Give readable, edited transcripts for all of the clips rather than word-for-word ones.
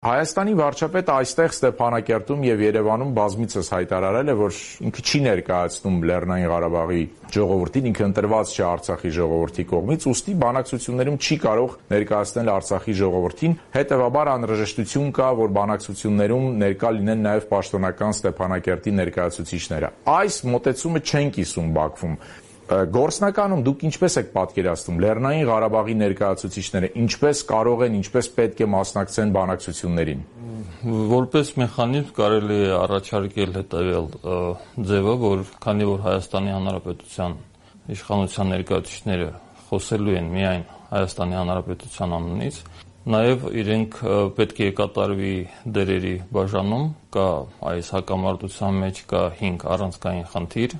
Հայաստանի վարչապետը այստեղ Ստեփանակերտում եւ Երևանում բազմիցս հայտարարել է, որ ինքը չի ներկայացնում Լեռնային Ղարաբաղի ժողովրդին, ինքը ընտրված չէ Արցախի ժողովրդի կողմից, ուստի բանակցություններում չի կարող ներկայացնել Արցախի ժողովրդին, հետեւաբար անհրաժեշտություն կա, որ բանակցություններում ներկա լինեն նաեւ պաշտոնական Ստեփանակերտի ներկայացուցիչները։ Այս մոտեցումը չեն կիսում Բաքվում։ Գործնականում դուք ինչպես եք պատկերացնում Լեռնային Ղարաբաղի ներկայացուցիչները ինչպես կարող են, ինչպես պետք է մասնակցեն բանակցություններին։ Որպես մեխանիզմ կարելի է առաջարկել հետևյալ ձևը, որ քանի որ Հայաստանի Հանրապետության իշխանության ներկայացուցիչները խոսելու են միայն Հայաստանի Հանրապետության անունից, նաև իրենք պետք է կատարվի դերերի բաժանում, կա այս հակամարտության մեջ կա 5 առանցքային խնդիր,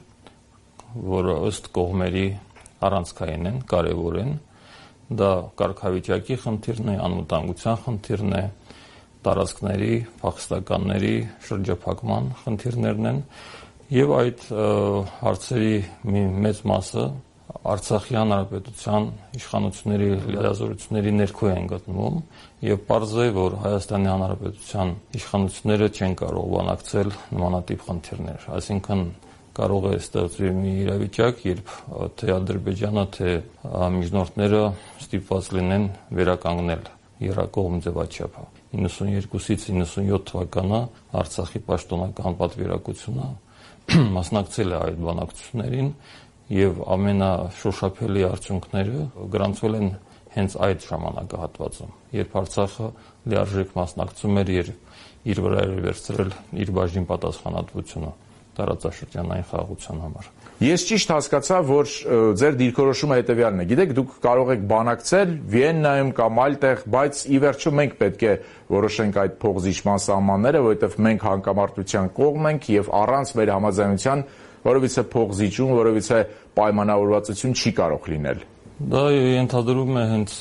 որը ըստ կողմերի առանցքային են, կարևոր են, դա կարգավիճակի խնդիրն է, անվտանգության խնդիրն է, տարածքների, փախստականների շրջափակման խնդիրներն են, եւ այդ հարցերի մի մեծ մասը Արցախի Հանրապետության իշխանությունների լիազորությունների ներքո են գտնվում եւ պարզ է, որ Հայաստանի Հանրապետության իշխանությունները չեն կարող բանակցել նմանատիպ խնդիրներ, այսինքն կարող է ստեղծվել մի իրավիճակ, երբ թե Ադրբեջանը, թե միջնորդները ստիպված լինեն վերականգնել եռակողմ ձևաչափը։ 92-ից 97 թվականը Արցախի պաշտոնական պատվիրակությունը մասնակցել է այդ բանակցություններին եւ ամենաշոշափելի արդյունքները գրանցվել են հենց այդ ժամանակահատվածում, երբ Արցախը լիարժեք մասնակցում էր եւ իր վրա էր վերցրել իր բաժին պատասխանատվությունը տարածաշրջանային խաղաղության համար։ Ես ճիշտ հասկացա, որ ձեր դիրքորոշումը հետեւյալն է։ Գիտեք, դուք կարող եք բանակցել Վիեննայում կամ այլտեղ, բայց ի վերջո մենք պետք է որոշենք այդ փոխզիջման սահմանները, որովհետեւ մենք հակամարտության կողմ ենք եւ առանց մեր համաձայնության որովհետեւ փոխզիջում, որովհետեւ պայմանավորվածություն չի կարող լինել։ Դա ենթադրում է հենց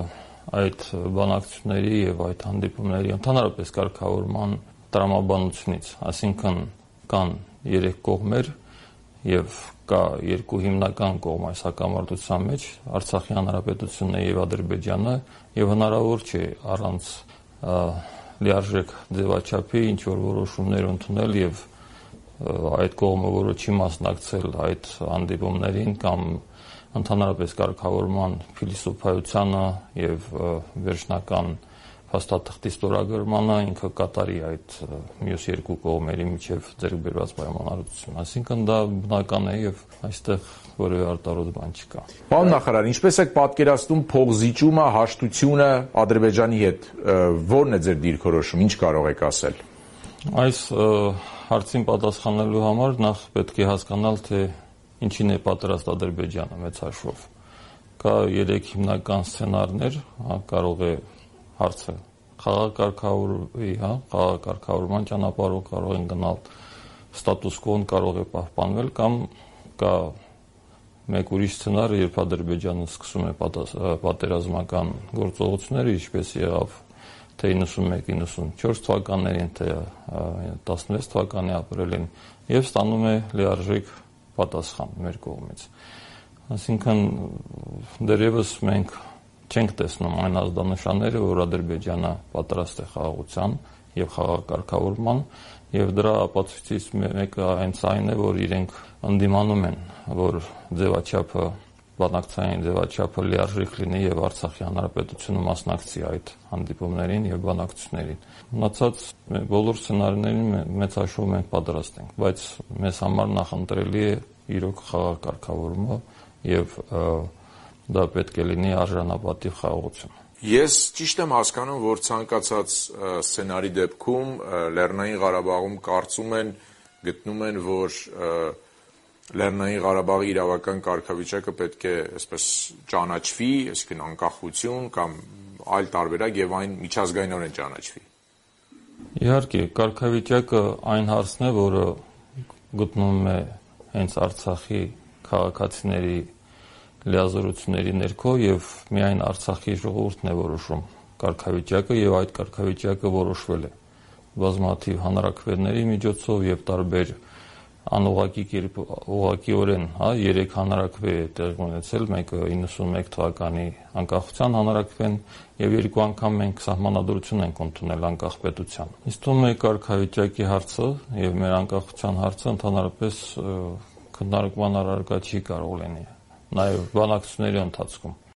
այդ բանակցությունների եւ այդ հանդիպումների ընդհանրապես կարգավորման տրամաբանությունից, այսինքն կան 3 կողմեր եւ կա 2 հիմնական կողմ այս հակամարտության մեջ Արցախի Հանրապետությունն եւ Ադրբեջանը եւ հնարավոր չէ առանց լիարժեք ձևաչափի ինչ որ որոշումներ ընդունել եւ այդ կողմը, որը չի մասնակցել այդ հանդիպումներին կամ ընդհանրապես կարգավորման փիլիսոփայությանը եւ վերջնական փաստաթղթի ստորագրմանը ինքը կատարի այդ մյուս 2 կողմերի միջև ձեռք բերված պայմանավորվածություն, այսինքն դա բնական է եւ այստեղ որևէ արտարոց բան չկա։ Պարոն նախարար, ինչպես եք պատկերացնում փոխզիջումը, հաշտությունը Ադրբեջանի հետ, ո՞րն է ձեր դիրքորոշումը, ինչ կարող եք ասել։ Այս հարցին պատասխանելու համար նախ պետք է հասկանալ, թե ինչին է պատրաստ Ադրբեջանը մեծ հաշվով։ Կա 3 հիմնական սցենարներ, կարող է հարցը խաղակարգավորվի, խաղակարգավորման ճանապարհով կարող են գնալ, ստատուս կոն կարող է պահպանվել կամ կա մեկ ուրիշ սցենար, երբ Ադրբեջանը սկսում է պատերազմական գործողությունները, ինչպես եղավ թե 91-94 թվականներին, թե 16 թվականի ապրիլին եւ ստանում է լիարժեք պատասխան մեր կողմից։ Այսինքն դեռևս մենք չենք տեսնում այն ազդանշանները, որ Ադրբեջանը պատրաստ է խաղաղության եւ խաղակարգավորման եւ դրա ապացույցից մեկը հենց այն է, որ իրենք ընդդիմանում են, որ ձևաչափը բանակցային ձևաչափը լիարժեք լինի եւ Արցախի Հանրապետությունը մասնակցի այդ հանդիպումներին եւ բանակցություններին։ Մնացած բոլոր սցենարներին մեծ հաշվով մենք պատրաստ ենք, բայց մեզ համար նախընտրելի է իրոք խաղակարգավորումը եւ դա պետք է լինի արժանապատիվ խաղաղություն։ Ես ճիշտ եմ հասկանում, որ ցանկացած սցենարի դեպքում Լեռնային Ղարաբաղում կարծում են, գտնում են, որ Լեռնային Ղարաբաղի իրավական կարգավիճակը պետք է այսպես ճանաչվի, այսինքն անկախություն կամ այլ տարբերակ եւ այն միջազգայինորեն ճանաչվի։ Իհարկե, կարգավիճակը այն հարցն է, որը գտնվում է հենց Արցախի քաղաքացիների լիազորությունների ներքո եւ միայն Արցախի ժողովուրդն է որոշում կարգավիճակը եւ այդ կարգավիճակը որոշվել է բազմաթիվ հանրաքվեների միջոցով եւ տարբեր անուղղակի կերպ ուղղակիորեն, 3 հանրաքվե տեղի ունեցել, մեկը 91 թվականի անկախության հանրաքվեն եւ 2 անգամ մենք սահմանադրություն ենք ընդունել անկախ պետության։ Իսկ թվում է կարգավիճակի հարցը եւ մեր անկախության հարցը ընդհանրապես քննարկման առարկա չի կարող լինի, նաեւ բանակցությունների ընթացքում։